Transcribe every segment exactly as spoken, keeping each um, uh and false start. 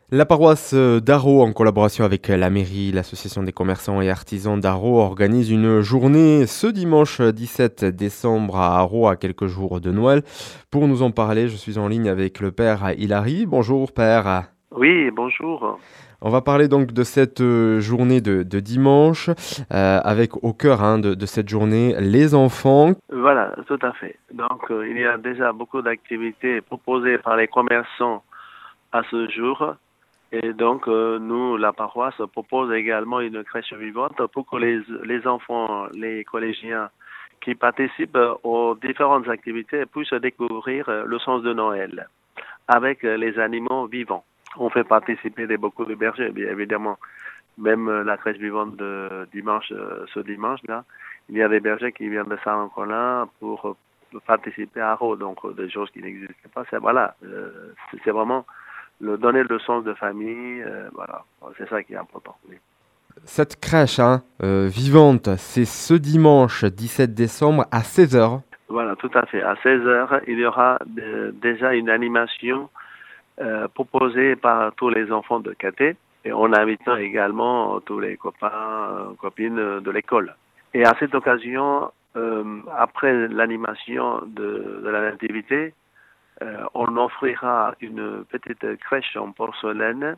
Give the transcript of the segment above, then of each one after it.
La paroisse d'Arro, en collaboration avec la mairie, l'association des commerçants et artisans d'Arro, organise une journée ce dimanche dix-sept décembre à Arro, à quelques jours de Noël. Pour nous en parler, je suis en ligne avec le père Hilary. Bonjour père. Oui, bonjour. On va parler donc de cette euh, journée de, de dimanche, euh, avec au cœur hein, de, de cette journée les enfants. Voilà, tout à fait. Donc, euh, il y a déjà beaucoup d'activités proposées par les commerçants à ce jour. Et donc, euh, nous, la paroisse propose également une crèche vivante pour que les, les enfants, les collégiens qui participent aux différentes activités puissent découvrir euh, le sens de Noël avec euh, les animaux vivants. On fait participer des, beaucoup de bergers, bien évidemment. Même euh, la crèche vivante de dimanche, euh, ce dimanche-là, il y a des bergers qui viennent de Saint-Nicolas pour euh, participer à Arro, donc euh, des choses qui n'existaient pas. C'est voilà, euh, c'est c'est vraiment le donner le sens de famille, euh, voilà, c'est ça qui est important. Oui. Cette crèche hein, euh, vivante, c'est ce dimanche dix-sept décembre à seize heures. Voilà, tout à fait. À seize heures, il y aura de- déjà une animation euh, proposée par tous les enfants de Caté et en invitant également tous les copains, euh, copines de l'école. Et à cette occasion, euh, après l'animation de, de la nativité, euh, on offrira une petite crèche en porcelaine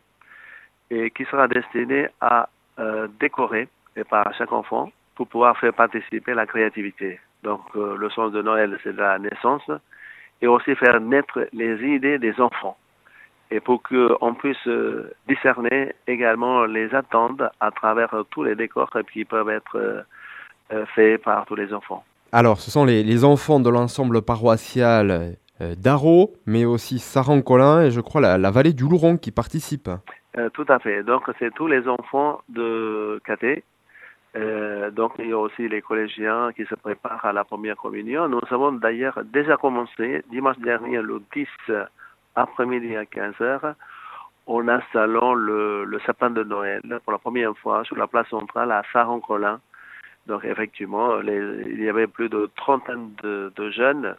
et qui sera destinée à euh, décorer et par chaque enfant pour pouvoir faire participer la créativité. Donc euh, le sens de Noël, c'est la naissance et aussi faire naître les idées des enfants et pour qu'on puisse euh, discerner également les attentes à travers euh, tous les décors qui peuvent être euh, euh, faits par tous les enfants. Alors, ce sont les, les enfants de l'ensemble paroissial euh, d'Arro, mais aussi Saran-Colin et je crois la, la vallée du Louron qui participent. Euh, tout à fait. Donc c'est tous les enfants de Caté. Euh, donc il y a aussi les collégiens qui se préparent à la première communion. Nous avons d'ailleurs déjà commencé dimanche dernier le dix après-midi à quinze heures en installant le, le sapin de Noël pour la première fois sur la place centrale à Saran-Colin. Donc effectivement, les, il y avait plus de trentaine de, de jeunes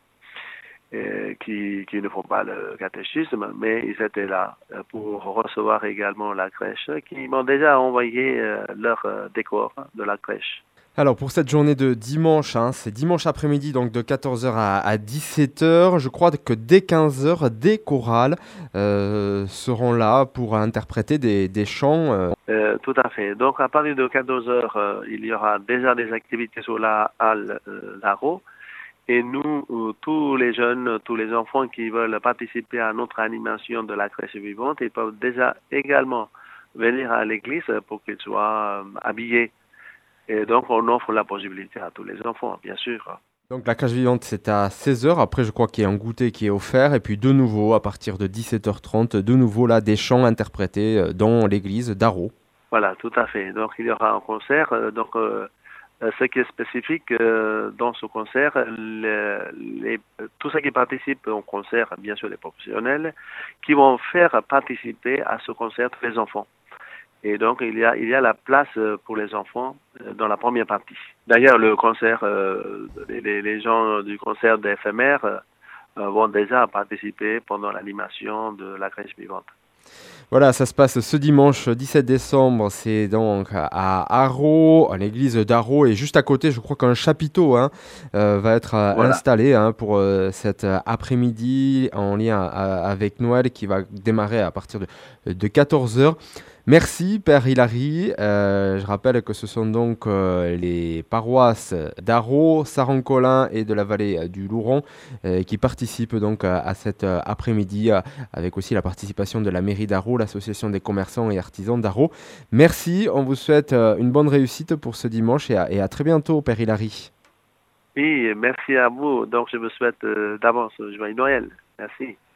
euh, qui, qui ne font pas le catéchisme, mais ils étaient là euh, pour recevoir également la crèche, qui m'ont déjà envoyé euh, leur euh, décor de la crèche. Alors, pour cette journée de dimanche, hein, c'est dimanche après-midi, donc de quatorze heures à, à dix-sept heures. Je crois que dès quinze heures, des chorales euh, seront là pour interpréter des, des chants. euh. Euh, tout à fait. Donc à partir de quatorze heures, euh, il y aura déjà des activités sur la halle euh, Laro. Et nous, euh, tous les jeunes, tous les enfants qui veulent participer à notre animation de la crèche vivante, ils peuvent déjà également venir à l'église pour qu'ils soient euh, habillés. Et donc, on offre la possibilité à tous les enfants, bien sûr. Donc, la cage vivante, c'est à seize heures. Après, je crois qu'il y a un goûter qui est offert. Et puis, de nouveau, à partir de dix-sept heures trente, de nouveau, là, des chants interprétés euh, dans l'église d'Arro. Voilà, tout à fait. Donc, il y aura un concert. euh, Donc, euh, euh, ce qui est spécifique euh, dans ce concert, les, les, tous ceux qui participent au concert, bien sûr les professionnels, qui vont faire participer à ce concert les enfants. Et donc, il y a, il y a la place euh, pour les enfants euh, dans la première partie. D'ailleurs, le concert, euh, les, les gens du concert des éphémères euh, vont déjà participer pendant l'animation de la crèche vivante. Voilà, ça se passe ce dimanche dix-sept décembre. C'est donc à Arro, à l'église d'Arro. Et juste à côté, je crois qu'un chapiteau hein, euh, va être euh, Voilà. installé hein, pour euh, cet euh, après-midi en lien à- avec Noël qui va démarrer à partir de, de quatorze heures. Merci Père Hilary. Euh, je rappelle que ce sont donc euh, les paroisses d'Arro, Saran-Colin et de la vallée euh, du Louron euh, qui participent donc à, à cet euh, après-midi euh, avec aussi la participation de la mairie d'Arro, l'association des commerçants et artisans d'Arro. Merci, on vous souhaite euh, une bonne réussite pour ce dimanche et à, et à très bientôt Père Hilary. Oui, merci à vous. Donc, je vous souhaite euh, d'avance joyeux Noël. Merci.